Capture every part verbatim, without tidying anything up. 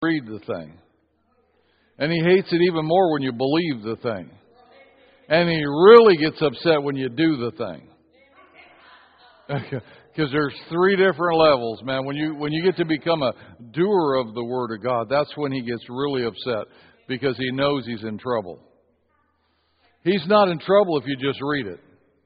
read the thing. And He hates it even more when you believe the thing. And He really gets upset when you do the thing. Because there's three different levels, man. When you when you get to become a doer of the Word of God, that's when He gets really upset, because He knows he's in trouble. He's not in trouble if you just read it.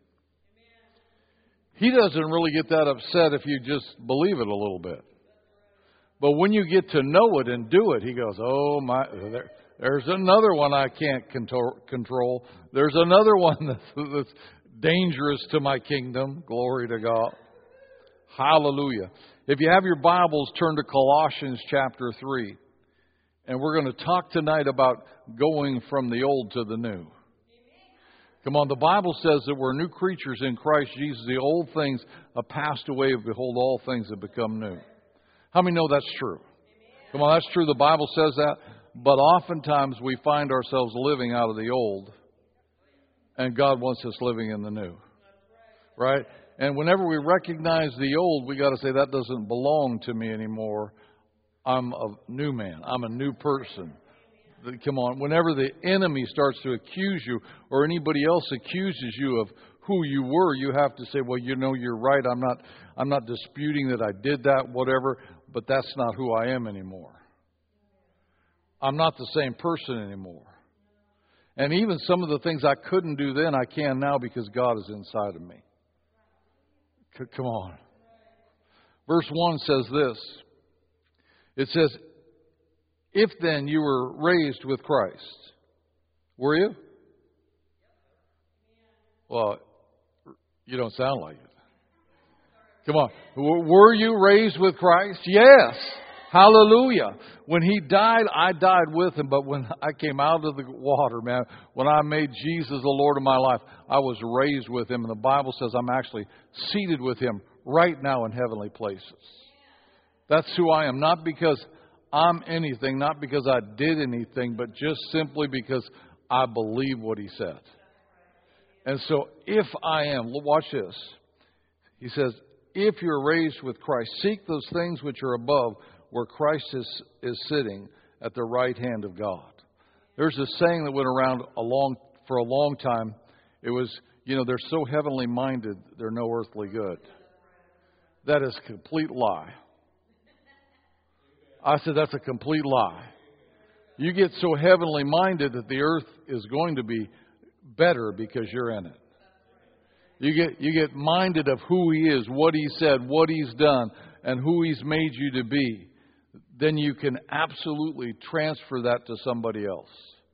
He doesn't really get that upset if you just believe it a little bit. But when you get to know it and do it, He goes, oh my, there, there's another one I can't control. There's another one that's, that's dangerous to my kingdom. Glory to God. Hallelujah. If you have your Bibles, turn to Colossians chapter three. And we're going to talk tonight about going from the old to the new. Come on, the Bible says that we're new creatures in Christ Jesus. The old things have passed away. Behold, all things have become new. How many know that's true? Come on, that's true. The Bible says that. But oftentimes we find ourselves living out of the old. And God wants us living in the new. Right? And whenever we recognize the old, we got to say, that doesn't belong to me anymore. I'm a new man. I'm a new person. Come on. Whenever the enemy starts to accuse you, or anybody else accuses you of who you were, you have to say, well, you know, you're right. I'm not, I'm not disputing that I did that, whatever, but that's not who I am anymore. I'm not the same person anymore. And even some of the things I couldn't do then, I can now because God is inside of me. C- come on. Verse one says this. It says, if then you were raised with Christ. Were you? Well, you don't sound like it. Come on. Were you raised with Christ? Yes. Hallelujah. When He died, I died with Him. But when I came out of the water, man, when I made Jesus the Lord of my life, I was raised with Him. And the Bible says I'm actually seated with Him right now in heavenly places. That's who I am. Not because I'm anything, not because I did anything, but just simply because I believe what He said. And so if I am, watch this. He says, if you're raised with Christ, seek those things which are above, where Christ is, is sitting at the right hand of God. There's a saying that went around a long, for a long time. It was, you know, they're so heavenly minded, they're no earthly good. That is a complete lie. I said that's a complete lie. You get so heavenly minded that the earth is going to be better because you're in it. You get you get minded of who He is, what He said, what He's done, and who He's made you to be. Then you can absolutely transfer that to somebody else.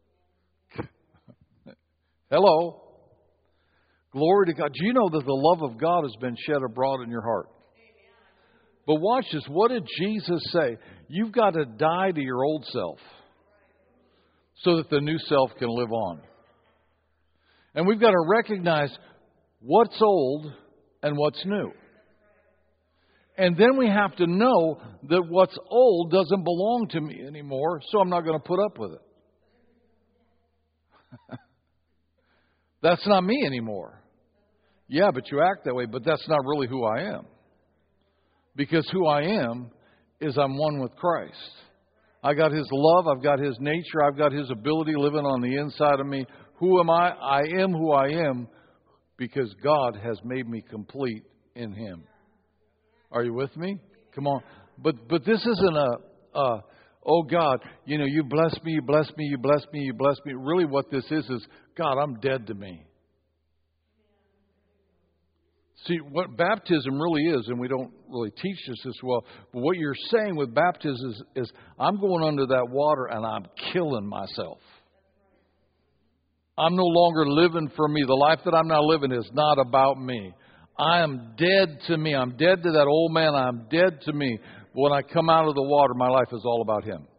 Hello. Glory to God. Do you know that the love of God has been shed abroad in your heart? But watch this. What did Jesus say? You've got to die to your old self so that the new self can live on. And we've got to recognize what's old and what's new. And then we have to know that what's old doesn't belong to me anymore, so I'm not going to put up with it. That's not me anymore. Yeah, but you act that way, but that's not really who I am. Because who I am is I'm one with Christ. I got His love. I've got His nature. I've got His ability living on the inside of me. Who am I? I am who I am because God has made me complete in Him. Are you with me? Come on. But but this isn't a, a, oh God, you know, you bless me, you bless me, you bless me, you bless me. Really what this is is, God, I'm dead to me. See, what baptism really is, and we don't really teach this as well, but what you're saying with baptism is, is I'm going under that water and I'm killing myself. I'm no longer living for me. The life that I'm now living is not about me. I am dead to me. I'm dead to that old man. I'm dead to me. But when I come out of the water, my life is all about Him.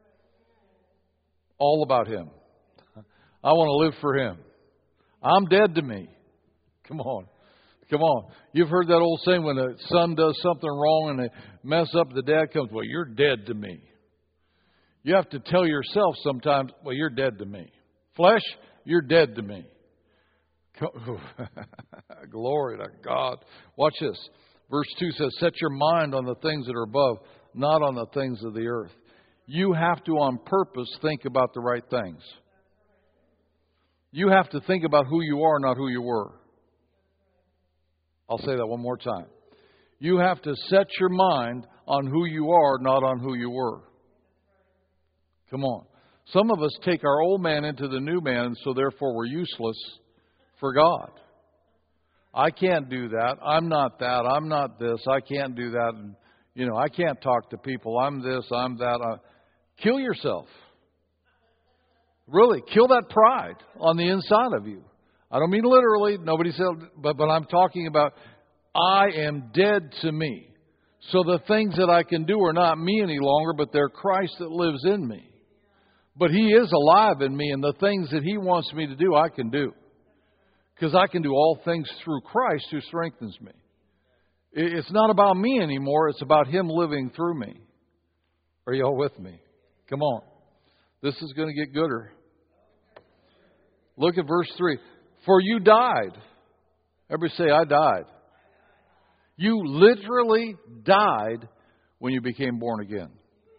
All about Him. I want to live for Him. I'm dead to me. Come on. Come on. You've heard that old saying, when the son does something wrong and they mess up, the dad comes, well, you're dead to me. You have to tell yourself sometimes, well, you're dead to me. Flesh, you're dead to me. Glory to God. Watch this. Verse two says, set your mind on the things that are above, not on the things of the earth. you have to on purpose think about the right things. You have to think about who you are, not who you were. I'll say that one more time. You have to set your mind on who you are, not on who you were. Come on. Some of us take our old man into the new man, so therefore we're useless for God. I can't do that. I'm not that. I'm not this. I can't do that. And, you know, I can't talk to people. I'm this. I'm that. I... Kill yourself. Really, kill that pride on the inside of you. I don't mean literally. Nobody said, but, but I'm talking about I am dead to me. So the things that I can do are not me any longer, but they're Christ that lives in me. But He is alive in me, and the things that He wants me to do, I can do. Because I can do all things through Christ who strengthens me. It's not about me anymore. It's about Him living through me. Are y'all with me? Come on. This is going to get gooder. Look at verse three. For you died. Everybody say, I died. You literally died when you became born again.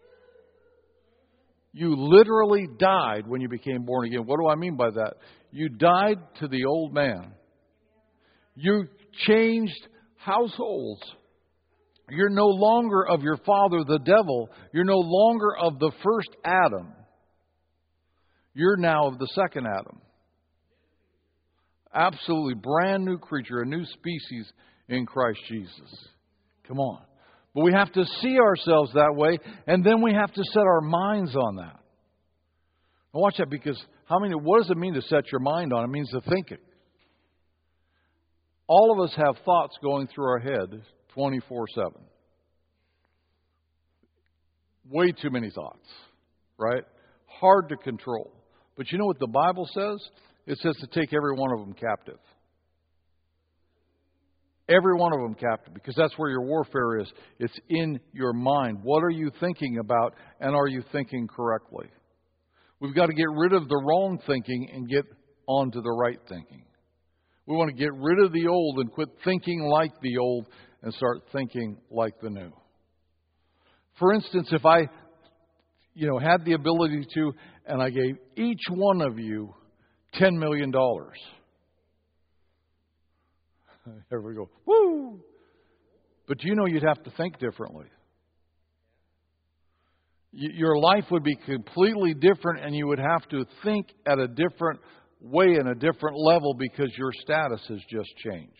You literally died when you became born again. What do I mean by that? You died to the old man. You changed households. You're no longer of your father, the devil. You're no longer of the first Adam. You're now of the second Adam. Absolutely brand new creature, a new species in Christ Jesus. Come on. But we have to see ourselves that way, and then we have to set our minds on that. Now watch that, because how many? What does it mean to set your mind on? It means to think it. All of us have thoughts going through our head twenty-four seven. Way too many thoughts, right? Hard to control. But you know what the Bible says? It says to take every one of them captive. Every one of them captive, because that's where your warfare is. It's in your mind. What are you thinking about, and are you thinking correctly? We've got to get rid of the wrong thinking and get on to the right thinking. We want to get rid of the old and quit thinking like the old and start thinking like the new. For instance, if I, you know, had the ability to, and I gave each one of you ten million dollars. There we go. Woo! But you know you'd have to think differently. Your life would be completely different, and you would have to think at a different way and a different level because your status has just changed.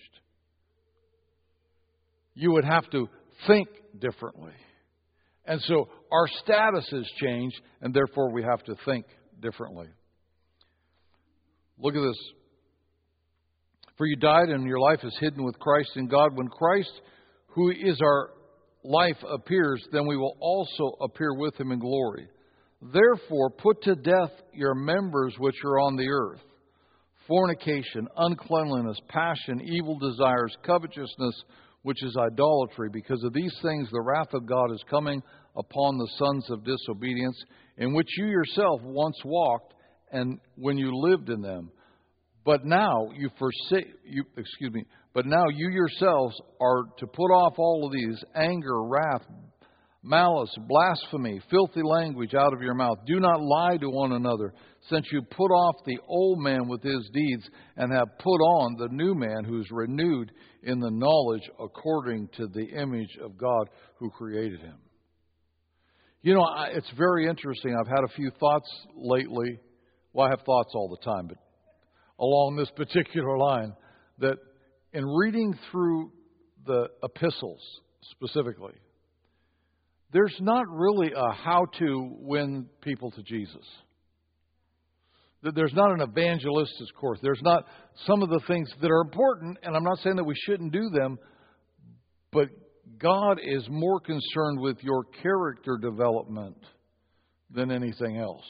You would have to think differently. And so our status has changed, and therefore we have to think differently. Look at this. For you died, and your life is hidden with Christ in God. When Christ, who is our life, appears, then we will also appear with Him in glory. Therefore, put to death your members which are on the earth: fornication, uncleanliness, passion, evil desires, covetousness, which is idolatry. Because of these things the wrath of God is coming upon the sons of disobedience, in which you yourself once walked, and when you lived in them. But now you forsake you excuse me, but now you yourselves are to put off all of these: anger, wrath, malice, blasphemy, filthy language out of your mouth. Do not lie to one another, since you put off the old man with his deeds, and have put on the new man, who is renewed in the knowledge according to the image of God who created him. You know, it's very interesting. I've had a few thoughts lately. Well, I have thoughts all the time, but along this particular line, that in reading through the epistles specifically, there's not really a how to win people to Jesus. There's not an evangelistic course. There's not some of the things that are important, and I'm not saying that we shouldn't do them, but God is more concerned with your character development than anything else.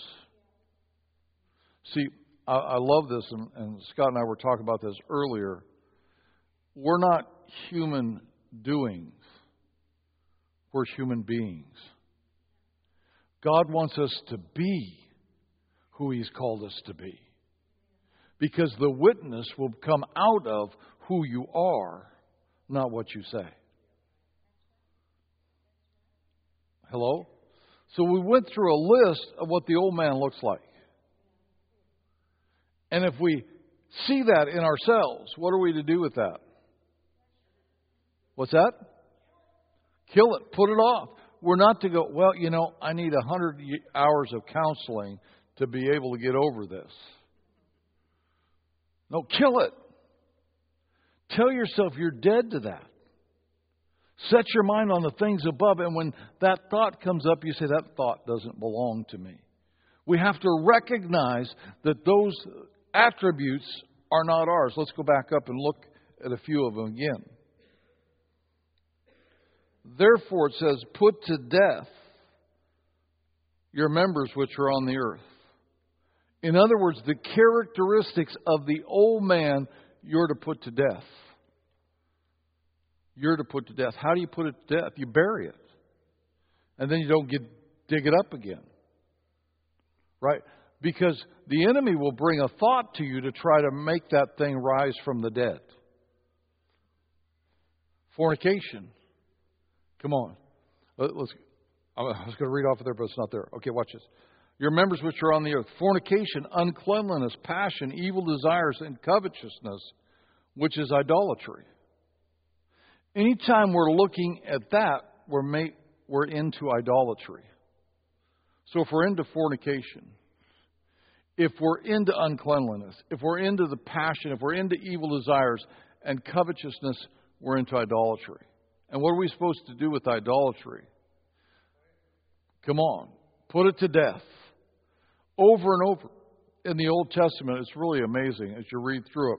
See, I, I love this, and, and Scott and I were talking about this earlier. We're not human doings. We're human beings. God wants us to be who He's called us to be. Because the witness will come out of who you are, not what you say. Hello? So we went through a list of what the old man looks like. And if we see that in ourselves, what are we to do with that? What's that? Kill it. Put it off. We're not to go, well, you know, I need a hundred hours of counseling to be able to get over this. No, kill it. Tell yourself you're dead to that. Set your mind on the things above, and when that thought comes up, you say, that thought doesn't belong to me. We have to recognize that those attributes are not ours. Let's go back up and look at a few of them again. Therefore, it says, put to death your members which are on the earth. In other words, the characteristics of the old man you're to put to death. You're to put to death. How do you put it to death? You bury it. And then you don't get dig it up again. Right? Because the enemy will bring a thought to you to try to make that thing rise from the dead. Fornication. Come on. Let's, I was going to read off of there, but it's not there. Okay, watch this. Your members which are on the earth. Fornication, uncleanliness, passion, evil desires, and covetousness, which is idolatry. Anytime we're looking at that, we're, made, we're into idolatry. So if we're into fornication, if we're into uncleanliness, if we're into the passion, if we're into evil desires and covetousness, we're into idolatry. And what are we supposed to do with idolatry? Come on, put it to death. Over and over in the Old Testament, it's really amazing as you read through it.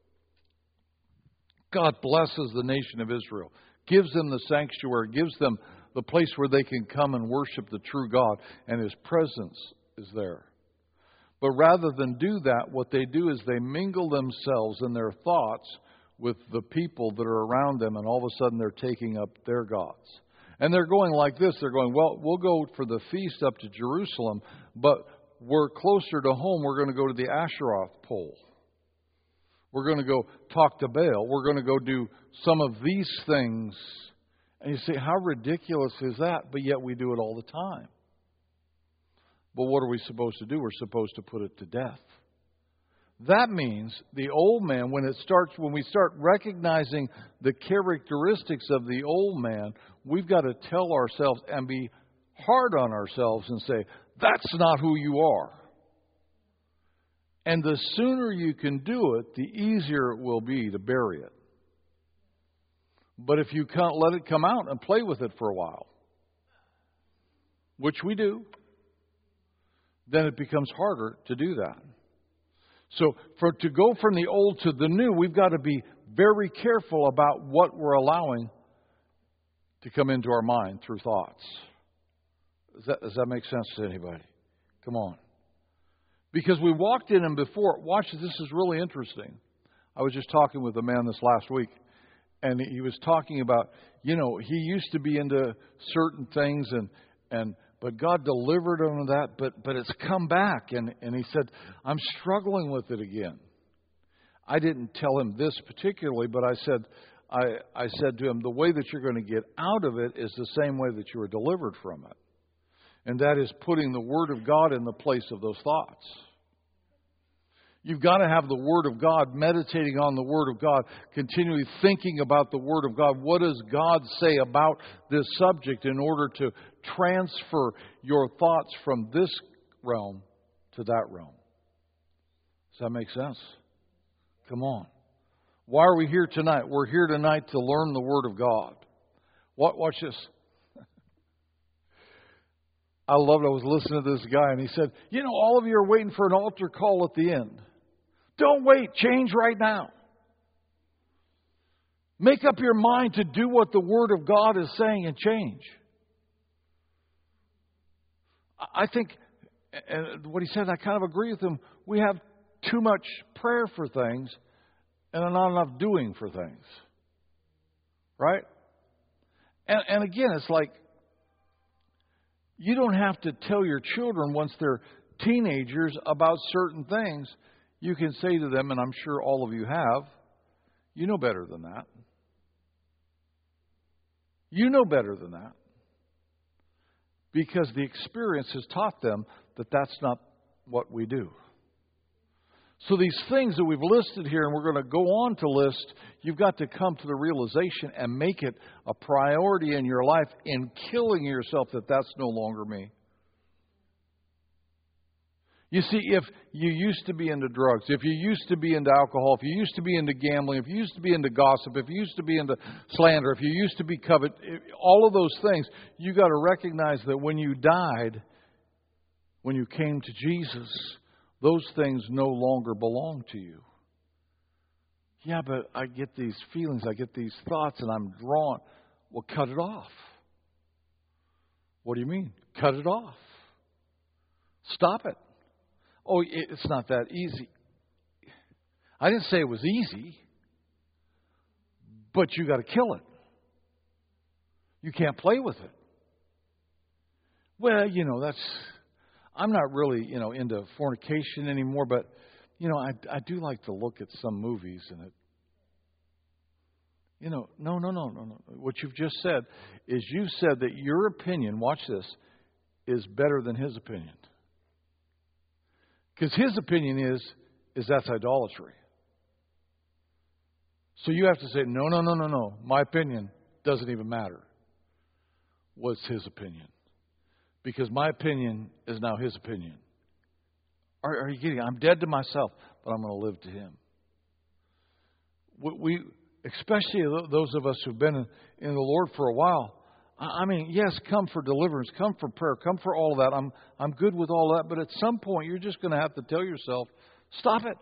God blesses the nation of Israel, gives them the sanctuary, gives them the place where they can come and worship the true God, and His presence is there. But rather than do that, what they do is they mingle themselves in their thoughts with the people that are around them, and all of a sudden they're taking up their gods. And they're going like this. They're going, well, we'll go for the feast up to Jerusalem, but we're closer to home. We're going to go to the Asheroth pole. We're going to go talk to Baal. We're going to go do some of these things. And you say, how ridiculous is that? But yet we do it all the time. But what are we supposed to do? We're supposed to put it to death. That means the old man, when it starts, when we start recognizing the characteristics of the old man, we've got to tell ourselves and be hard on ourselves and say, that's not who you are. And the sooner you can do it, the easier it will be to bury it. But if you can't let it come out and play with it for a while, which we do, then it becomes harder to do that. So for to go from the old to the new, we've got to be very careful about what we're allowing to come into our mind through thoughts. Does that, does that make sense to anybody? Come on. Because we walked in and before, watch this, this is really interesting. I was just talking with a man this last week, and he was talking about, you know, he used to be into certain things, and and but God delivered him of that, but but it's come back, and, and he said, I'm struggling with it again. I didn't tell him this particularly, but I said, I, I said to him, the way that you're going to get out of it is the same way that you were delivered from it. And that is putting the Word of God in the place of those thoughts. You've got to have the Word of God, meditating on the Word of God, continually thinking about the Word of God. What does God say about this subject in order to transfer your thoughts from this realm to that realm? Does that make sense? Come on. Why are we here tonight? We're here tonight to learn the Word of God. Watch this. I loved it. I was listening to this guy, and he said, you know, all of you are waiting for an altar call at the end. Don't wait. Change right now. Make up your mind to do what the Word of God is saying and change. I think, and what he said, I kind of agree with him. We have too much prayer for things and not enough doing for things. Right? And, and again, it's like, you don't have to tell your children once they're teenagers about certain things. You can say to them, and I'm sure all of you have, you know better than that. You know better than that. because the experience has taught them that that's not what we do. So these things that we've listed here, and we're going to go on to list, you've got to come to the realization and make it a priority in your life in killing yourself that that's no longer me. You see, if you used to be into drugs, if you used to be into alcohol, if you used to be into gambling, if you used to be into gossip, if you used to be into slander, if you used to be covet, all of those things, you got to recognize that when you died, when you came to Jesus, those things no longer belong to you. Yeah, but I get these feelings, I get these thoughts, and I'm drawn. Well, cut it off. What do you mean? Cut it off. Stop it. Oh, it's not that easy. I didn't say it was easy, but you got to kill it. You can't play with it. Well, you know, that's, I'm not really, you know, into fornication anymore, but, you know, I, I do like to look at some movies and it, you know, no, no, no, no, no. What you've just said is you've said that your opinion, watch this, is better than his opinion. Because his opinion is, is that's idolatry. So you have to say, no, no, no, no, no. My opinion doesn't even matter. What's his opinion? Because my opinion is now his opinion. Are, are you kidding? I'm dead to myself, but I'm going to live to him. We, especially those of us who've been in, in the Lord for a while, I mean, yes, come for deliverance, come for prayer, come for all of that. I'm I'm good with all that, but at some point you're just going to have to tell yourself, stop it.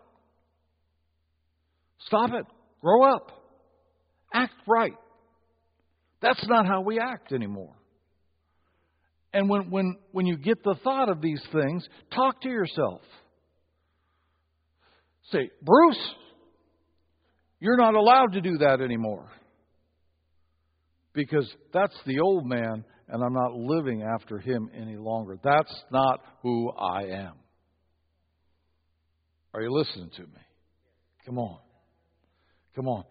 Stop it. Grow up. Act right. That's not how we act anymore. And when when when you get the thought of these things, talk to yourself. Say, Bruce, you're not allowed to do that anymore. Because that's the old man, and I'm not living after him any longer. That's not who I am. Are you listening to me? Come on. Come on.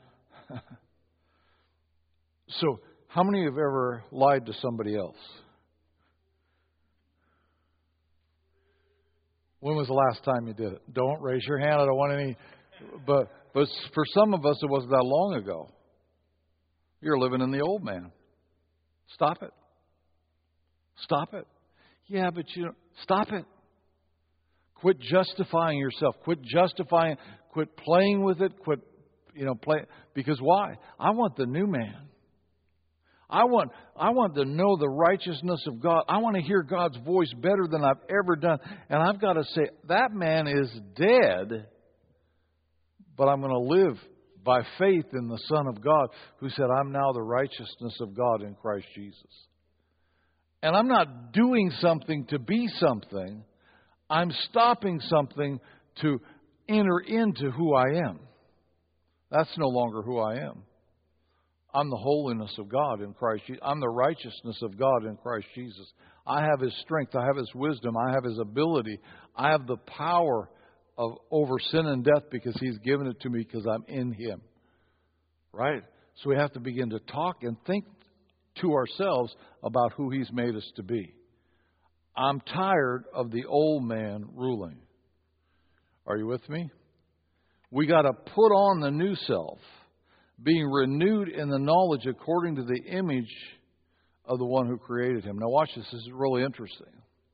So, how many have ever lied to somebody else? When was the last time you did it? Don't raise your hand. I don't want any. But, but for some of us, it wasn't that long ago. You're living in the old man. Stop it. Stop it. Yeah, but you don't. Stop it. Quit justifying yourself. Quit justifying. Quit playing with it. Quit, you know, play. Because why? I want the new man. I want, I want to know the righteousness of God. I want to hear God's voice better than I've ever done. And I've got to say, that man is dead, but I'm going to live by faith in the Son of God, who said, I'm now the righteousness of God in Christ Jesus. And I'm not doing something to be something. I'm stopping something to enter into who I am. That's no longer who I am. I'm the holiness of God in Christ Jesus. I'm the righteousness of God in Christ Jesus. I have His strength. I have His wisdom. I have His ability. I have the power of over sin and death because He's given it to me because I'm in Him. Right? So we have to begin to talk and think to ourselves about who He's made us to be. I'm tired of the old man ruling. Are you with me? We got to put on the new self, being renewed in the knowledge according to the image of the one who created him. Now watch this. This is really interesting.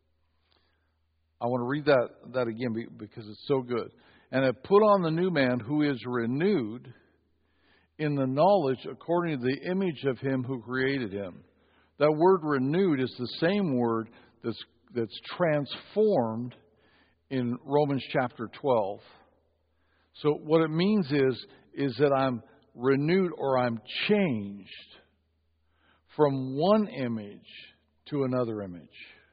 I want to read that, that again because it's so good. And have put on the new man who is renewed in the knowledge according to the image of him who created him. That word renewed is the same word that's, that's transformed in Romans chapter twelve. So what it means is, is that I'm renewed or I'm changed from one image to another image.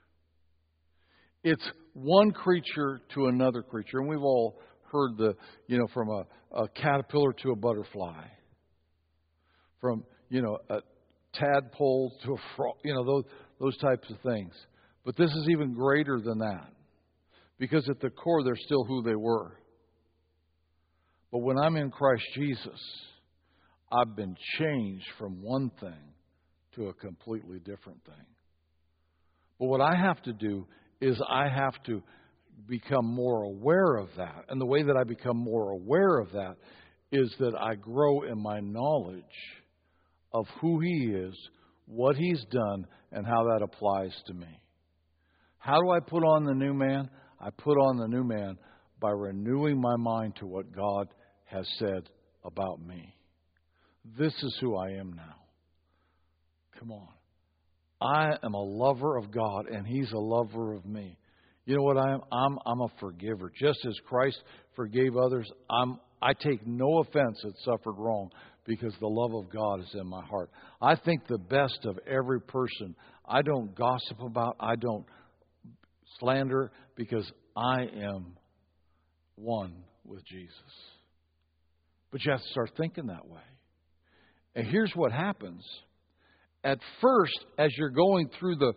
It's one creature to another creature. And we've all heard the, you know, from a, a caterpillar to a butterfly. From, you know, a tadpole to a frog, you know, those, those types of things. But this is even greater than that. Because at the core, they're still who they were. But when I'm in Christ Jesus, I've been changed from one thing to a completely different thing. But what I have to do is I have to become more aware of that. And the way that I become more aware of that is that I grow in my knowledge of who He is, what He's done, and how that applies to me. How do I put on the new man? I put on the new man by renewing my mind to what God has said about me. This is who I am now. Come on. I am a lover of God, and He's a lover of me. You know what I am? I'm, I'm a forgiver. Just as Christ forgave others, I'm, I take no offense at suffered wrong because the love of God is in my heart. I think the best of every person. I don't gossip about, I don't slander, because I am one with Jesus. But you have to start thinking that way. And here's what happens. At first, as you're going through the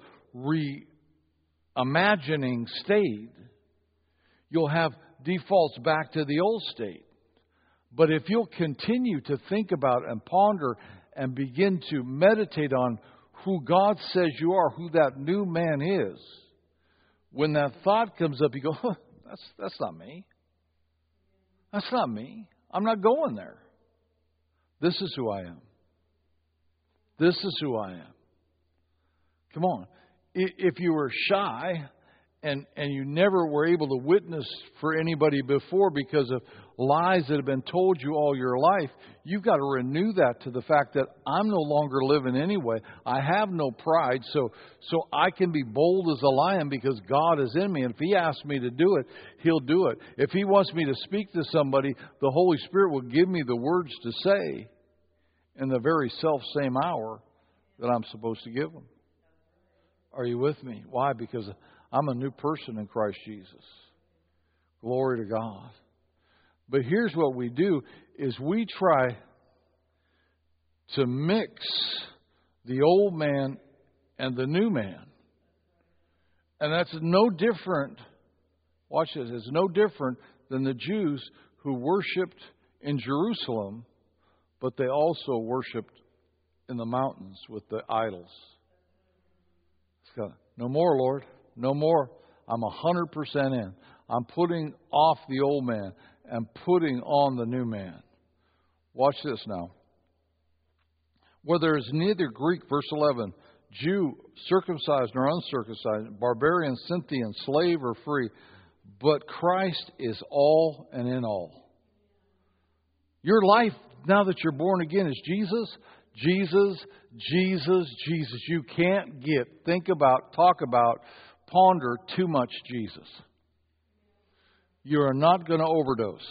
reimagining state, you'll have defaults back to the old state. But if you'll continue to think about and ponder and begin to meditate on who God says you are, who that new man is, when that thought comes up, you go, huh, that's, that's not me. That's not me. I'm not going there. This is who I am. This is who I am. Come on. If you were shy and, and you never were able to witness for anybody before because of lies that have been told you all your life, you've got to renew that to the fact that I'm no longer living anyway. I have no pride, so so I can be bold as a lion because God is in me. And if He asks me to do it, He'll do it. If He wants me to speak to somebody, the Holy Spirit will give me the words to say in the very self-same hour that I'm supposed to give them. Are you with me? Why? Because I'm a new person in Christ Jesus. Glory to God. But here's what we do, is we try to mix the old man and the new man. And that's no different, watch this, it's no different than the Jews who worshipped in Jerusalem, but they also worshipped in the mountains with the idols. No more, Lord. No more. I'm one hundred percent in. I'm putting off the old man and putting on the new man. Watch this now. Where there is neither Greek, verse eleven, Jew, circumcised nor uncircumcised, barbarian, Scythian, slave or free, but Christ is all and in all. Your life, now that you're born again, is Jesus, Jesus, Jesus, Jesus. You can't get, think about, talk about, ponder too much Jesus. You are not going to overdose.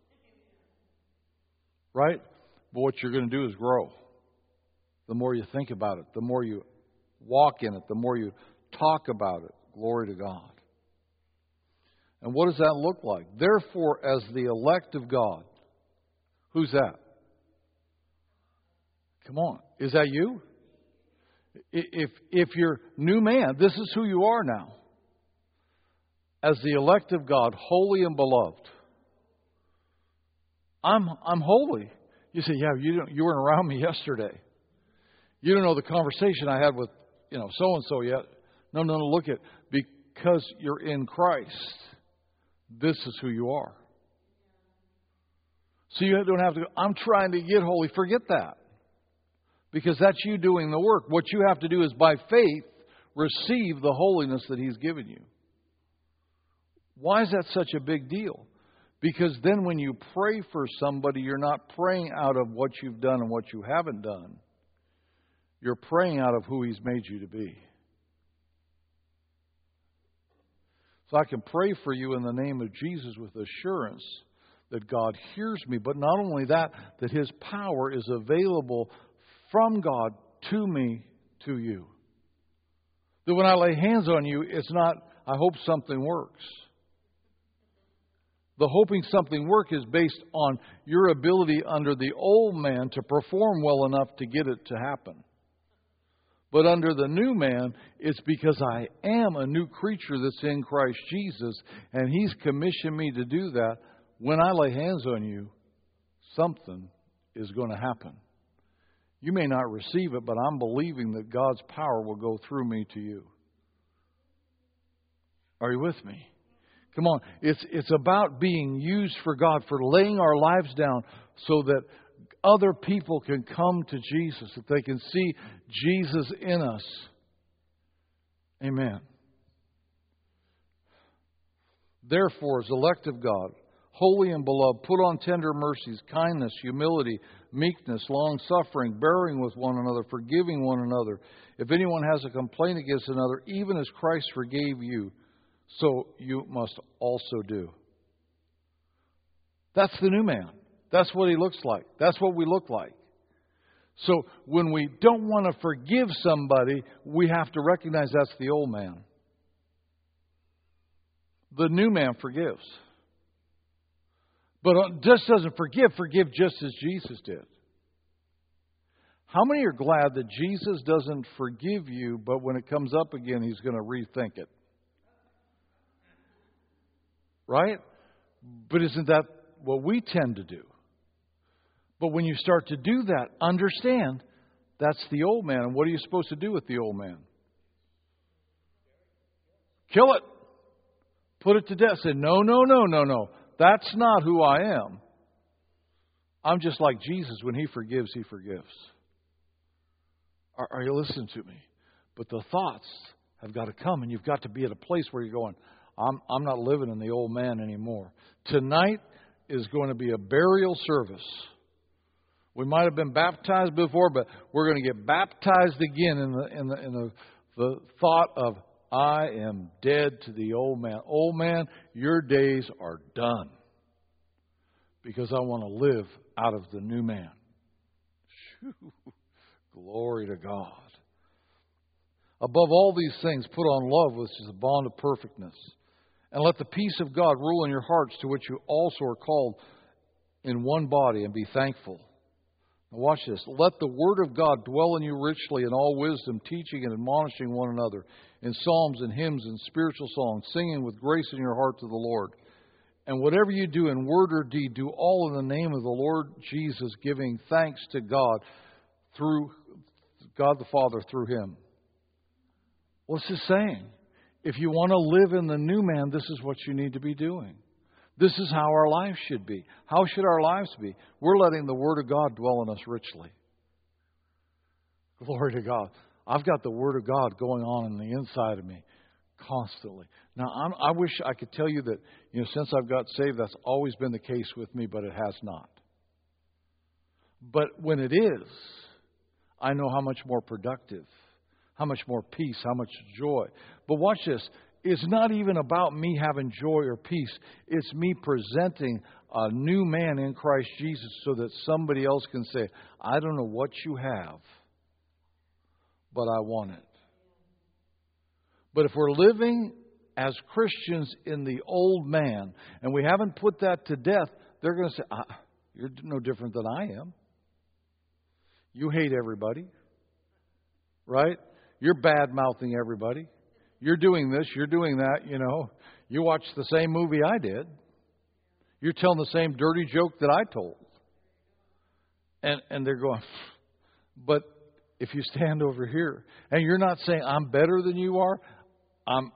Right? But what you're going to do is grow. The more you think about it, the more you walk in it, the more you talk about it. Glory to God. And what does that look like? Therefore, as the elect of God, who's that? Come on. Is that you? If, if you're new man, this is who you are now. As the elect of God, holy and beloved. I'm I'm holy. You say, yeah, you don't, you weren't around me yesterday. You don't know the conversation I had with, you know, so and so yet. No, no, no. Look at, because you're in Christ, this is who you are. So you don't have to go, I'm trying to get holy. Forget that. Because that's you doing the work. What you have to do is by faith receive the holiness that He's given you. Why is that such a big deal? Because then when you pray for somebody, you're not praying out of what you've done and what you haven't done. You're praying out of who He's made you to be. So I can pray for you in the name of Jesus with assurance that God hears me. But not only that, that His power is available from God to me, to you. That when I lay hands on you, it's not, I hope something works. The hoping something works is based on your ability under the old man to perform well enough to get it to happen. But under the new man, it's because I am a new creature that's in Christ Jesus, and He's commissioned me to do that. When I lay hands on you, something is going to happen. You may not receive it, but I'm believing that God's power will go through me to you. Are you with me? Come on. It's, it's about being used for God, for laying our lives down so that other people can come to Jesus, that they can see Jesus in us. Amen. Therefore, as elect of God, holy and beloved, put on tender mercies, kindness, humility, meekness, long-suffering, bearing with one another, forgiving one another. If anyone has a complaint against another, even as Christ forgave you, so you must also do. That's the new man. That's what he looks like. That's what we look like. So when we don't want to forgive somebody, we have to recognize that's the old man. The new man forgives. But just doesn't forgive, forgive just as Jesus did. How many are glad that Jesus doesn't forgive you, but when it comes up again, He's going to rethink it? Right? But isn't that what we tend to do? But when you start to do that, understand that's the old man. And what are you supposed to do with the old man? Kill it. Put it to death. Say, no, no, no, no, no. That's not who I am. I'm just like Jesus. When He forgives, He forgives. Are, are you listening to me? But the thoughts have got to come, and you've got to be at a place where you're going, I'm, I'm not living in the old man anymore. Tonight is going to be a burial service. We might have been baptized before, but we're going to get baptized again in the in the in the, the thought of, I am dead to the old man. Old man, your days are done. Because I want to live out of the new man. Whew. Glory to God. Above all these things, put on love, which is the bond of perfectness. And let the peace of God rule in your hearts, to which you also are called in one body, and be thankful. Now watch this. Let the word of God dwell in you richly in all wisdom, teaching and admonishing one another in psalms and hymns and spiritual songs, singing with grace in your heart to the Lord. And whatever you do in word or deed, do all in the name of the Lord Jesus, giving thanks to God through God the Father through Him. What's this saying? If you want to live in the new man, this is what you need to be doing. This is how our lives should be. How should our lives be? We're letting the Word of God dwell in us richly. Glory to God. I've got the Word of God going on in the inside of me constantly. Now, I'm, I wish I could tell you that, you know, since I've got saved, that's always been the case with me, but it has not. But when it is, I know how much more productive, how much more peace, how much joy. But watch this. It's not even about me having joy or peace. It's me presenting a new man in Christ Jesus so that somebody else can say, I don't know what you have, but I want it. But if we're living as Christians in the old man and we haven't put that to death, they're going to say, ah, you're no different than I am. You hate everybody, right? You're bad-mouthing everybody. You're doing this, you're doing that, you know. You watch the same movie I did. You're telling the same dirty joke that I told. And and they're going, but if you stand over here, and you're not saying, I'm better than you are, I'm,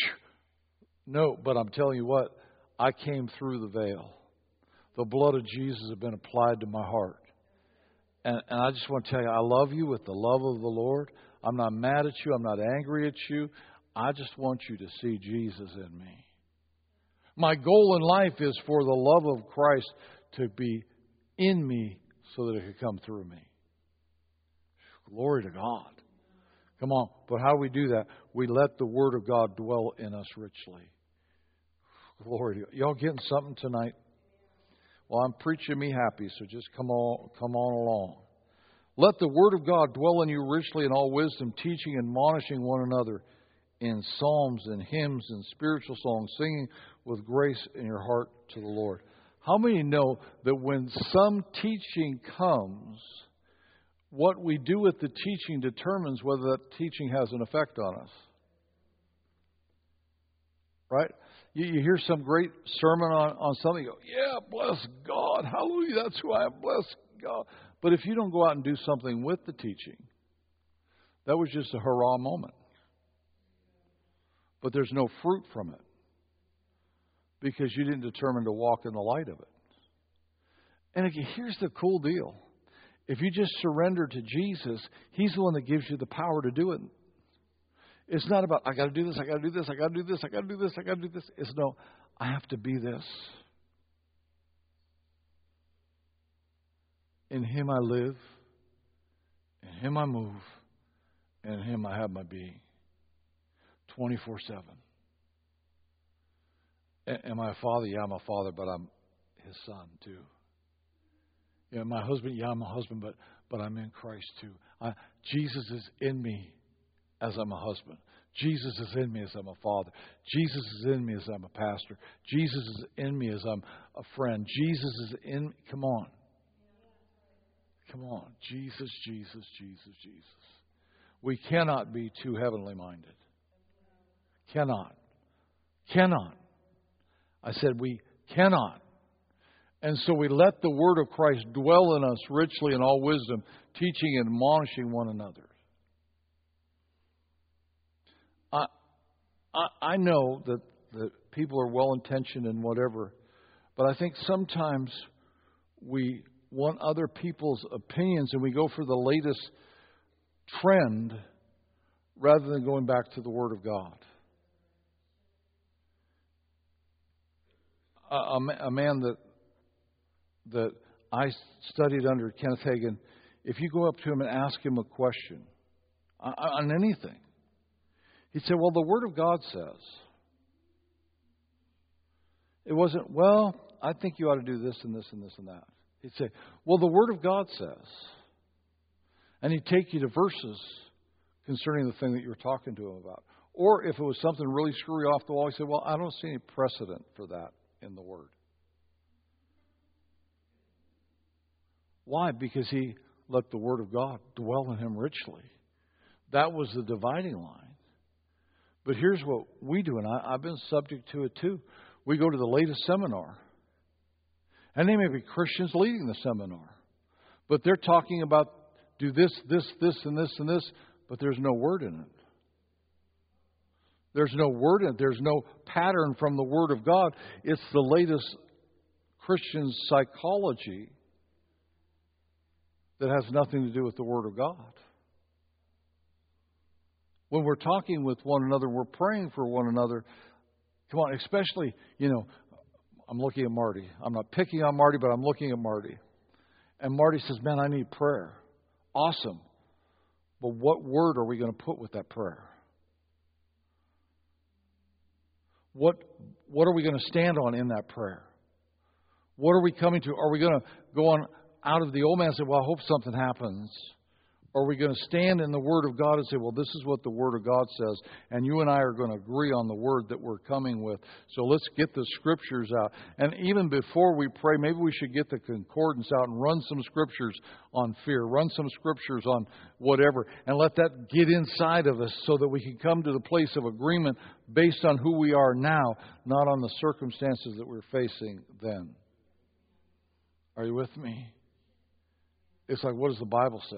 no, but I'm telling you what, I came through the veil. The blood of Jesus has been applied to my heart. And, and I just want to tell you, I love you with the love of the Lord. I'm not mad at you. I'm not angry at you. I just want you to see Jesus in me. My goal in life is for the love of Christ to be in me so that it can come through me. Glory to God. Come on. But how do we do that? We let the Word of God dwell in us richly. Glory to God. Y'all getting something tonight? Well, I'm preaching me happy, so just come on, come on along. Let the Word of God dwell in you richly in all wisdom, teaching and admonishing one another in psalms and hymns and spiritual songs, singing with grace in your heart to the Lord. How many know that when some teaching comes, what we do with the teaching determines whether that teaching has an effect on us? Right? You, you hear some great sermon on, on something, you go, yeah, bless God, hallelujah, that's who I am, bless God. But if you don't go out and do something with the teaching, that was just a hurrah moment. but there's no fruit from it because you didn't determine to walk in the light of it. And again, here's the cool deal. If you just surrender to Jesus, He's the one that gives you the power to do it. It's not about, I got to do this, I got to do this, I got to do this, I got to do this, I got to do this. It's no, I have to be this. In Him I live, in Him I move, and in Him I have my being. twenty-four seven. Am I a father? Yeah, I'm a father, but I'm His son too. Yeah, my husband? Yeah, I'm a husband, but, but I'm in Christ too. I, Jesus is in me as I'm a husband. Jesus is in me as I'm a father. Jesus is in me as I'm a pastor. Jesus is in me as I'm a friend. Jesus is in me. Come on. Come on. Jesus, Jesus, Jesus, Jesus. We cannot be too heavenly minded. Cannot. Cannot. I said we cannot. And so we let the Word of Christ dwell in us richly in all wisdom, teaching and admonishing one another. I, I, I know that, that people are well-intentioned and whatever, but I think sometimes we want other people's opinions and we go for the latest trend rather than going back to the Word of God. A, a, a man that that I studied under, Kenneth Hagin, if you go up to him and ask him a question on, on anything, he'd say, well, the Word of God says. It wasn't, well, I think you ought to do this and this and this and that. He'd say, well, the Word of God says. And he'd take you to verses concerning the thing that you were talking to him about. Or if it was something really screwy off the wall, he'd say, well, I don't see any precedent for that in the Word. Why? Because he let the Word of God dwell in him richly. That was the dividing line. But here's what we do, and I, I've been subject to it too. We go to the latest seminar. And they may be Christians leading the seminar. But they're talking about do this, this, this, and this, and this, but there's no Word in it. There's no Word in it. There's no pattern from the Word of God. It's the latest Christian psychology that has nothing to do with the Word of God. When we're talking with one another, we're praying for one another. Come on, especially, you know, I'm looking at Marty. I'm not picking on Marty, but I'm looking at Marty. And Marty says, man, I need prayer. Awesome. But what word are we going to put with that prayer? What, what are we going to stand on in that prayer? What are we coming to? Are we going to go on out of the old man and say, well, I hope something happens? Or are we going to stand in the Word of God and say, well, this is what the Word of God says, and you and I are going to agree on the Word that we're coming with. So let's get the Scriptures out. And even before we pray, maybe we should get the concordance out and run some Scriptures on fear, run some Scriptures on whatever, and let that get inside of us so that we can come to the place of agreement based on who we are now, not on the circumstances that we're facing then. Are you with me? It's like, what does the Bible say?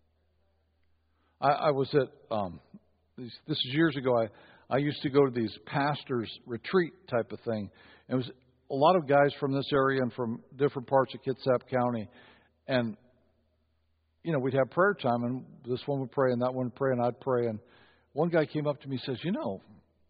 I, I was at, um, this, this is years ago, I, I used to go to these pastors' retreat type of thing. And it was a lot of guys from this area and from different parts of Kitsap County. And, you know, we'd have prayer time, and this one would pray, and that one would pray, and I'd pray. And one guy came up to me and says, you know,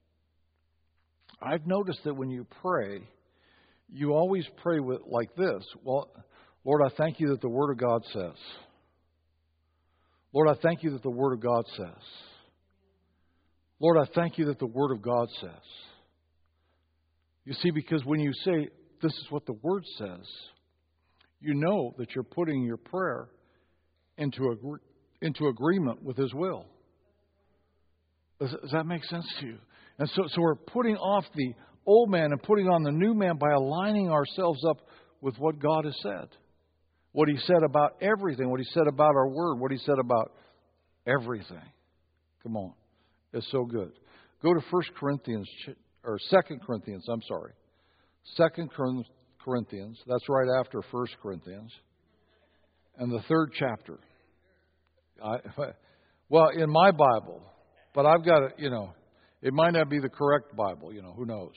I've noticed that when you pray, you always pray with like this. Well, Lord, I thank you that the Word of God says. Lord, I thank you that the Word of God says. Lord, I thank you that the Word of God says. You see, because when you say, this is what the Word says, you know that you're putting your prayer into, agree- into agreement with His will. Does, does that make sense to you? And so, so we're putting off the old man and putting on the new man by aligning ourselves up with what God has said. What He said about everything. What He said about our Word. What He said about everything. Come on. It's so good. Go to First Corinthians, or Second Corinthians, I'm sorry. Second Corinthians. That's right after First Corinthians. And the third chapter. I, well, in my Bible. But I've got it, you know. It might not be the correct Bible, you know, who knows?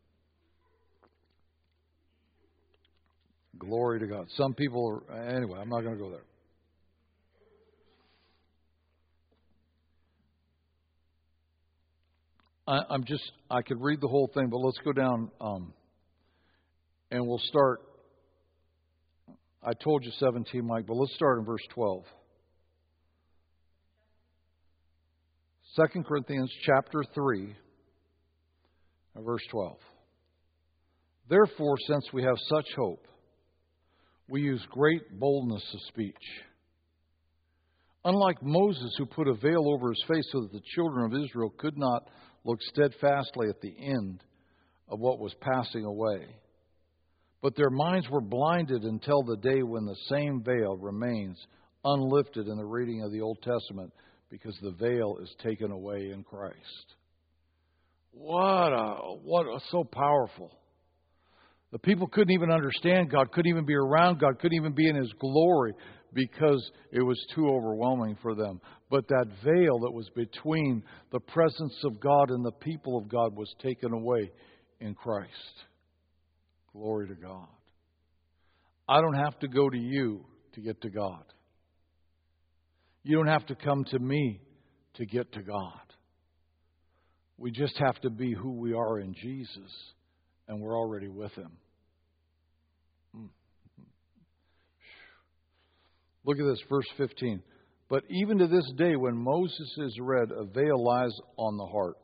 Glory to God. Some people are, anyway, I'm not going to go there. I, I'm just, I could read the whole thing, but let's go down um, and we'll start. I told you seventeen, Mike, but let's start in verse twelve. Second Corinthians chapter three, verse twelve. Therefore, since we have such hope, we use great boldness of speech. Unlike Moses, who put a veil over his face so that the children of Israel could not look steadfastly at the end of what was passing away. But their minds were blinded until the day when the same veil remains unlifted in the reading of the Old Testament, because the veil is taken away in Christ. What a, what a, so powerful. The people couldn't even understand God, couldn't even be around God, couldn't even be in His glory because it was too overwhelming for them. But that veil that was between the presence of God and the people of God was taken away in Christ. Glory to God. I don't have to go to you to get to God. You don't have to come to me to get to God. We just have to be who we are in Jesus, and we're already with Him. Look at this, verse fifteen. But even to this day, when Moses is read, a veil lies on the heart.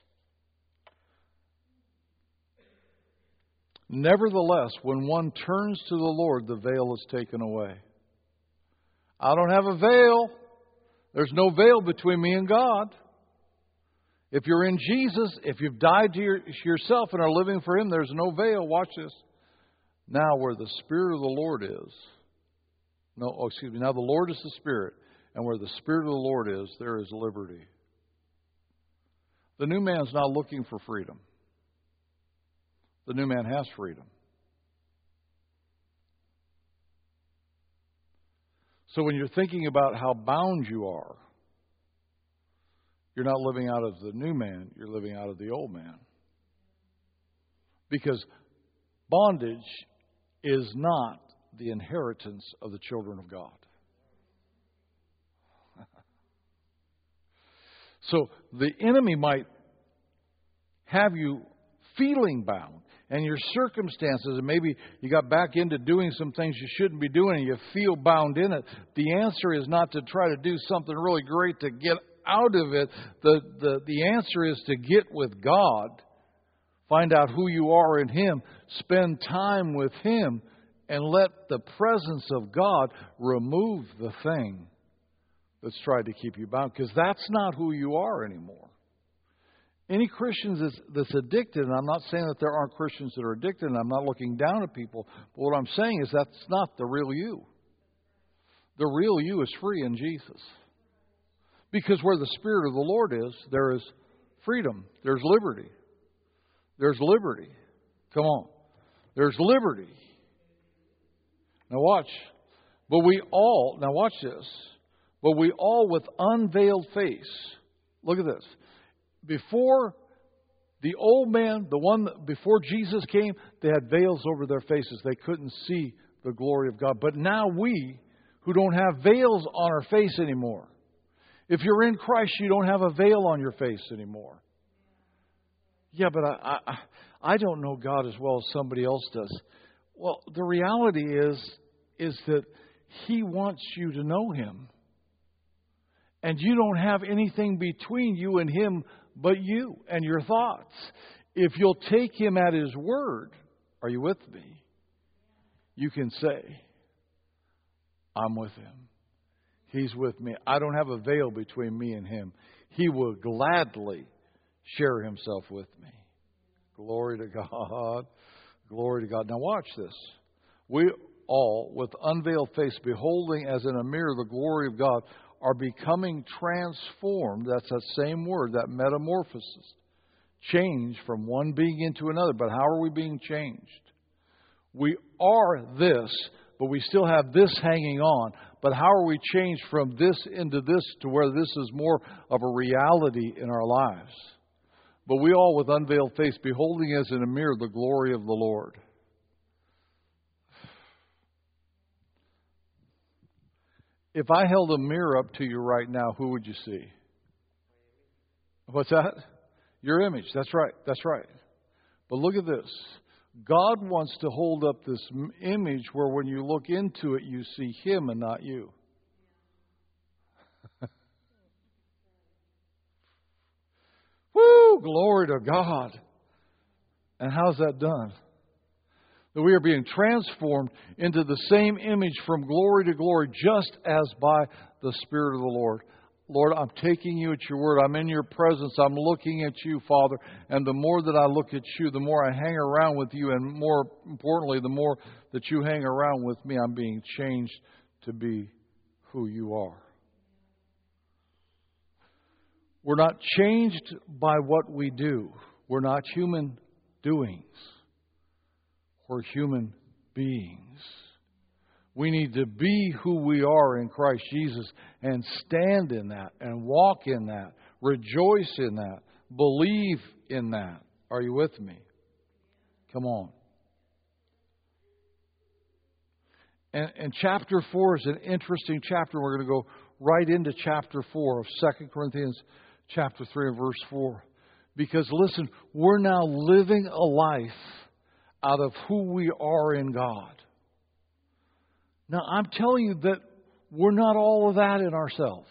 Nevertheless, when one turns to the Lord, the veil is taken away. I don't have a veil. There's no veil between me and God. If you're in Jesus, if you've died to your, yourself and are living for Him, there's no veil. Watch this. Now where the Spirit of the Lord is, no, oh, excuse me, now the Lord is the Spirit, and where the Spirit of the Lord is, there is liberty. The new man's not looking for freedom. The new man has freedom. So when you're thinking about how bound you are, you're not living out of the new man, you're living out of the old man. Because bondage is not the inheritance of the children of God. So the enemy might have you feeling bound, and your circumstances, and maybe you got back into doing some things you shouldn't be doing and you feel bound in it. The answer is not to try to do something really great to get out of it. The, the, the answer is to get with God, find out who you are in Him, spend time with Him, and let the presence of God remove the thing that's tried to keep you bound, because that's not who you are anymore. Any Christians that's, that's addicted, and I'm not saying that there aren't Christians that are addicted, and I'm not looking down at people, but what I'm saying is that's not the real you. The real you is free in Jesus. Because where the Spirit of the Lord is, there is freedom. There's liberty. There's liberty. Come on. There's liberty. Now watch. But we all, now watch this. But we all with unveiled face. Look at this. Before the old man, the one that, before Jesus came, they had veils over their faces. They couldn't see the glory of God. But now we, who don't have veils on our face anymore. If you're in Christ, you don't have a veil on your face anymore. Yeah, but I, I, I don't know God as well as somebody else does. Well, the reality is, is that He wants you to know Him. And you don't have anything between you and Him but you and your thoughts. If you'll take Him at His word, are you with me? You can say, I'm with Him. He's with me. I don't have a veil between me and Him. He will gladly share Himself with me. Glory to God. Glory to God. Now watch this. We all, with unveiled face, beholding as in a mirror the glory of God, are becoming transformed. That's that same word, that metamorphosis. Change from one being into another. But how are we being changed? We are this, but we still have this hanging on. But how are we changed from this into this to where this is more of a reality in our lives? But we all with unveiled face, beholding as in a mirror the glory of the Lord. If I held a mirror up to you right now, who would you see? What's that? Your image. That's right. That's right. But look at this. God wants to hold up this image where when you look into it, you see Him and not you. Woo! Glory to God. And how's that done? That we are being transformed into the same image from glory to glory, just as by the Spirit of the Lord. Lord, I'm taking you at your word. I'm in your presence. I'm looking at you, Father. And the more that I look at you, the more I hang around with you. And more importantly, the more that you hang around with me, I'm being changed to be who you are. We're not changed by what we do. We're not human doings. We're human beings. We need to be who we are in Christ Jesus and stand in that and walk in that, rejoice in that, believe in that. Are you with me? Come on. And, and chapter four is an interesting chapter. We're going to go right into chapter four of Second Corinthians chapter three and verse four. Because listen, we're now living a life out of who we are in God. Now, I'm telling you that we're not all of that in ourselves.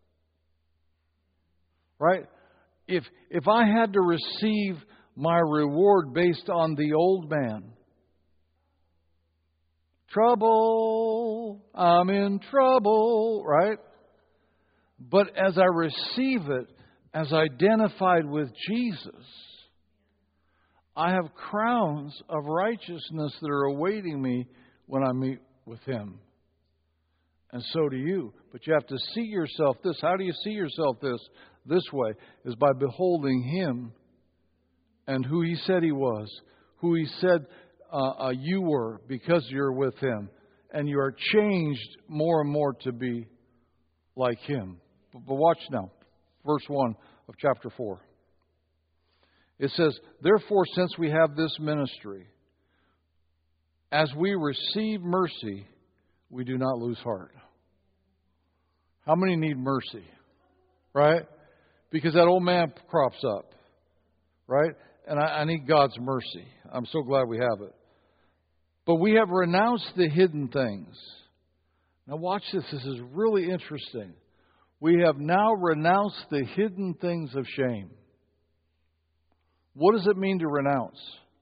Right? If if I had to receive my reward based on the old man, trouble, I'm in trouble, right? But as I receive it, as identified with Jesus, I have crowns of righteousness that are awaiting me when I meet with Him. And so do you. But you have to see yourself this. How do you see yourself this? This way is by beholding Him and who He said He was, who He said uh, uh, you were because you're with Him. And you are changed more and more to be like Him. But, but watch now. Verse one of chapter four. It says, therefore, since we have this ministry, as we receive mercy, we do not lose heart. How many need mercy? Right? Because that old man crops up. Right? And I, I need God's mercy. I'm so glad we have it. But we have renounced the hidden things. Now watch this. This is really interesting. We have now renounced the hidden things of shame. What does it mean to renounce?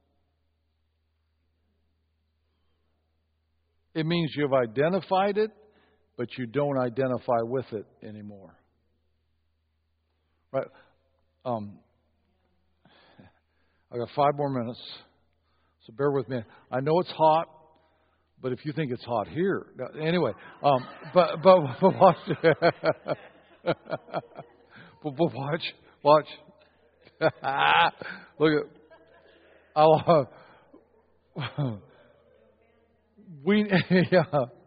It means you've identified it, but you don't identify with it anymore. Right? Um, I got five more minutes, so bear with me. I know it's hot, but if you think it's hot here, anyway. Um, but but but watch, but, but watch, watch. Look at. I'll, uh, we yeah.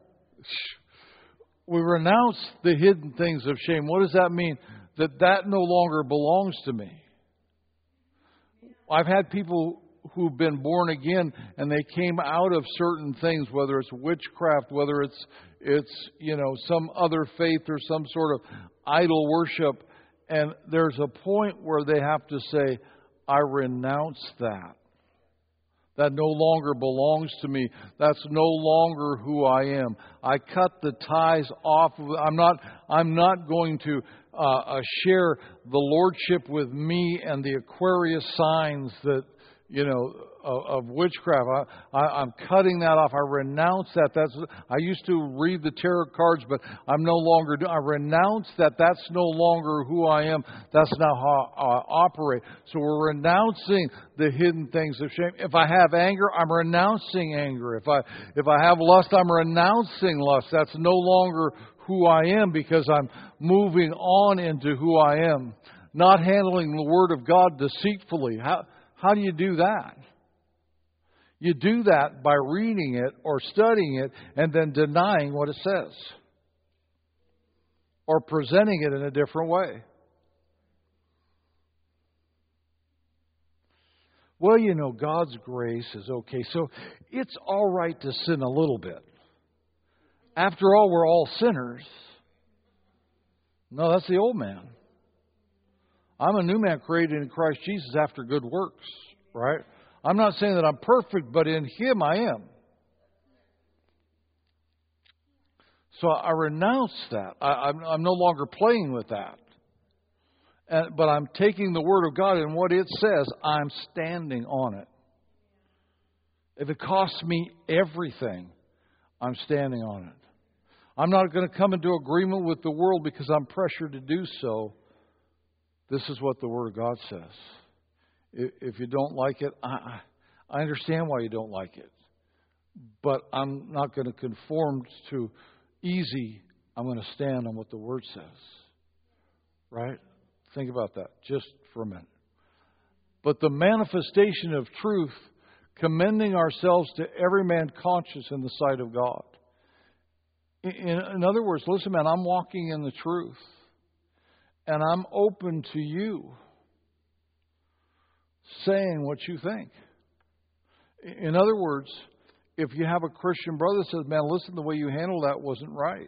We renounce the hidden things of shame. What does that mean? That that no longer belongs to me. I've had people who've been born again and they came out of certain things, whether it's witchcraft, whether it's it's you know some other faith or some sort of idol worship, and there's a point where they have to say, I renounce that. That no longer belongs to me. That's no longer who I am. I cut the ties off. I'm not. I'm not going to uh, uh, share the lordship with me and the Aquarius signs that you know of, of witchcraft. I, I, I'm cutting that off. I renounce that. That's. I used to read the tarot cards, but I'm no longer. I renounce that. That's no longer who I am. That's not how I operate. So we're renouncing the hidden things of shame. If I have anger, I'm renouncing anger. If I if I have lust, I'm renouncing lust. That's no longer who I am because I'm moving on into who I am. Not handling the Word of God deceitfully. How how do you do that? You do that by reading it or studying it and then denying what it says. Or presenting it in a different way. well, you know, God's grace is okay, so it's all right to sin a little bit. After all, we're all sinners. No, that's the old man. I'm a new man created in Christ Jesus after good works, right? I'm not saying that I'm perfect, but in Him I am. So I renounce that. I, I'm, I'm no longer playing with that. And, but I'm taking the Word of God and what it says, I'm standing on it. If it costs me everything, I'm standing on it. I'm not going to come into agreement with the world because I'm pressured to do so. This is what the Word of God says. If you don't like it, I, I understand why you don't like it. But I'm not going to conform to easy. I'm going to stand on what the Word says. Right? Think about that just for a minute. But the manifestation of truth, commending ourselves to every man conscious in the sight of God. In, in other words, listen, man, I'm walking in the truth. And I'm open to you saying what you think. In other words, if you have a Christian brother that says, man, listen, the way you handled that wasn't right.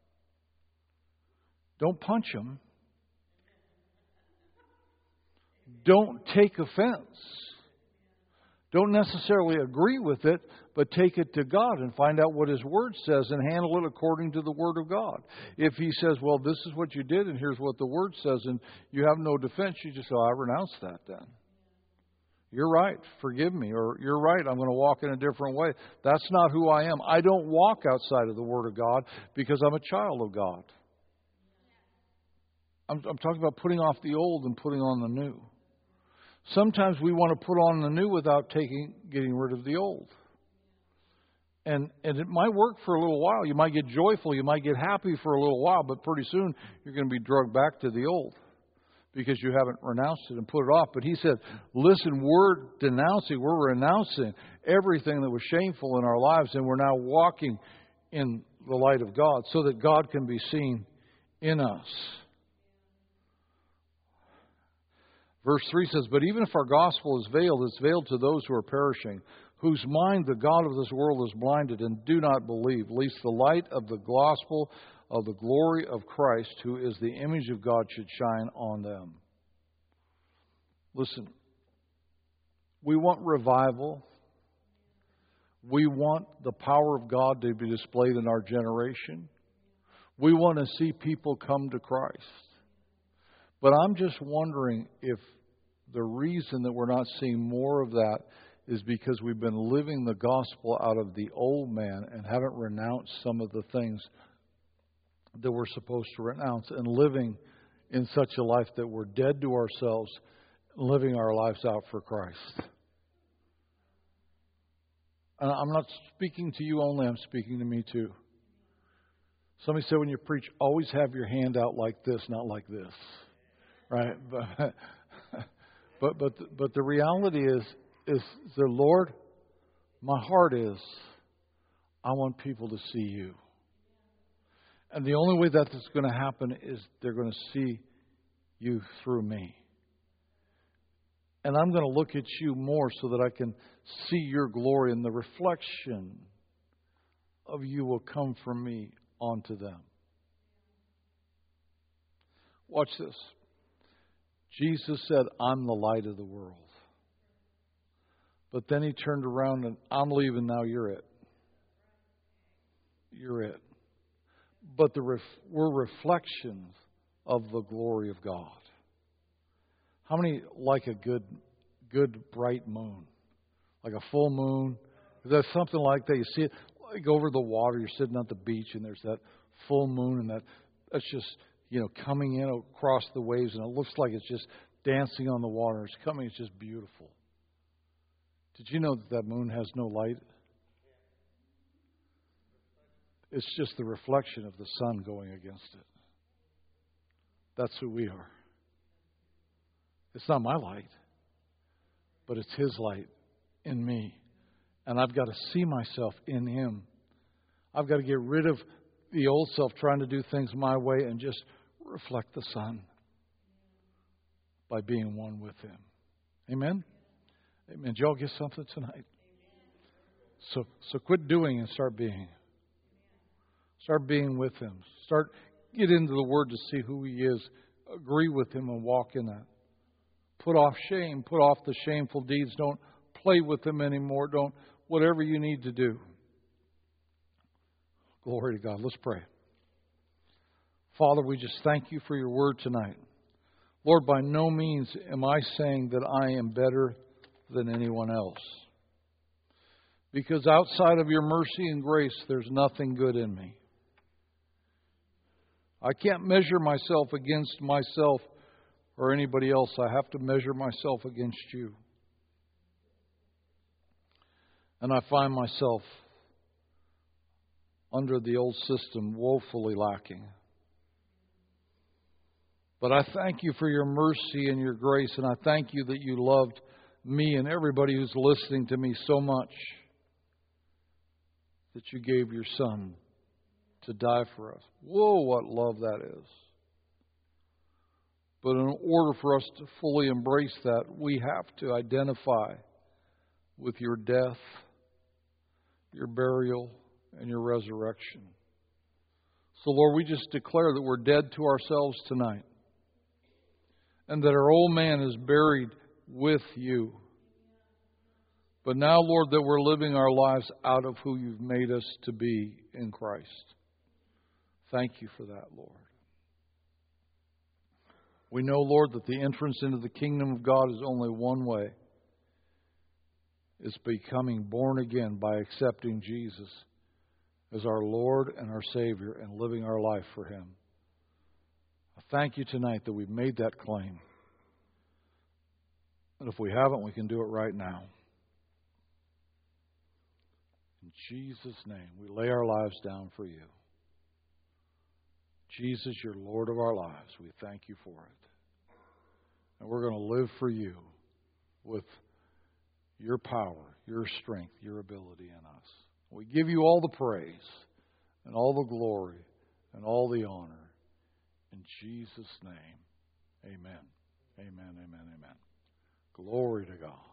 Don't punch him. Don't take offense. Don't necessarily agree with it, but take it to God and find out what His Word says and handle it according to the Word of God. If He says, well, this is what you did and here's what the Word says, and you have no defense, you just say, oh, I renounce that then. You're right, forgive me, or you're right, I'm going to walk in a different way. That's not who I am. I don't walk outside of the Word of God because I'm a child of God. I'm, I'm talking about putting off the old and putting on the new. Sometimes we want to put on the new without taking, getting rid of the old. And and it might work for a little while. You might get joyful, you might get happy for a little while, but pretty soon you're going to be drugged back to the old because you haven't renounced it and put it off. But He said, listen, we're denouncing, we're renouncing everything that was shameful in our lives, and we're now walking in the light of God so that God can be seen in us. Verse three says, but even if our gospel is veiled, it's veiled to those who are perishing, whose mind the God of this world is blinded and do not believe, lest the light of the gospel of the glory of Christ, who is the image of God, should shine on them. Listen, we want revival. We want the power of God to be displayed in our generation. We want to see people come to Christ. But I'm just wondering if the reason that we're not seeing more of that is because we've been living the gospel out of the old man and haven't renounced some of the things that we're supposed to renounce, and living in such a life that we're dead to ourselves, living our lives out for Christ. And I'm not speaking to you only, I'm speaking to me too. Somebody said when you preach, always have your hand out like this, not like this. Right? But but but but the reality is is the Lord, my heart is I want people to see you. And the only way that that's going to happen is they're going to see you through me. And I'm going to look at you more so that I can see your glory, and the reflection of you will come from me onto them. Watch this. Jesus said, I'm the light of the world. But then He turned around and, I'm leaving now, you're it. You're it. But the ref, we're reflections of the glory of God. How many like a good, good bright moon? Like a full moon? Is that something like that? You see it like over the water, you're sitting at the beach and there's that full moon, and that that's just, you know, coming in across the waves, and it looks like it's just dancing on the water. It's coming, it's just beautiful. Did you know that that moon has no light? It's just the reflection of the sun going against it. That's who we are. It's not my light, but it's His light in me. And I've got to see myself in Him. I've got to get rid of the old self trying to do things my way and just reflect the sun by being one with Him. Amen? Amen. Did y'all get something tonight? So, so quit doing and start being. Start being with Him. Start, get into the Word to see who He is. Agree with Him and walk in that. Put off shame. Put off the shameful deeds. Don't play with Him anymore. Don't, whatever you need to do. Glory to God. Let's pray. Father, we just thank You for Your Word tonight. Lord, by no means am I saying that I am better than anyone else. Because outside of Your mercy and grace, there's nothing good in me. I can't measure myself against myself or anybody else. I have to measure myself against You. And I find myself under the old system, woefully lacking. But I thank You for Your mercy and Your grace, and I thank You that You loved me and everybody who's listening to me so much that You gave Your Son to die for us. Whoa, what love that is. But in order for us to fully embrace that, we have to identify with Your death, Your burial, and Your resurrection. So, Lord, we just declare that we're dead to ourselves tonight. And that our old man is buried with You. But now, Lord, that we're living our lives out of who You've made us to be in Christ. Thank You for that, Lord. We know, Lord, that the entrance into the kingdom of God is only one way. It's becoming born again by accepting Jesus as our Lord and our Savior and living our life for Him. I thank You tonight that we've made that claim. And if we haven't, we can do it right now. In Jesus' name, we lay our lives down for You. Jesus, You're Lord of our lives. We thank You for it. And we're going to live for You with Your power, Your strength, Your ability in us. We give You all the praise and all the glory and all the honor. In Jesus' name, amen. Amen, amen, amen. Glory to God.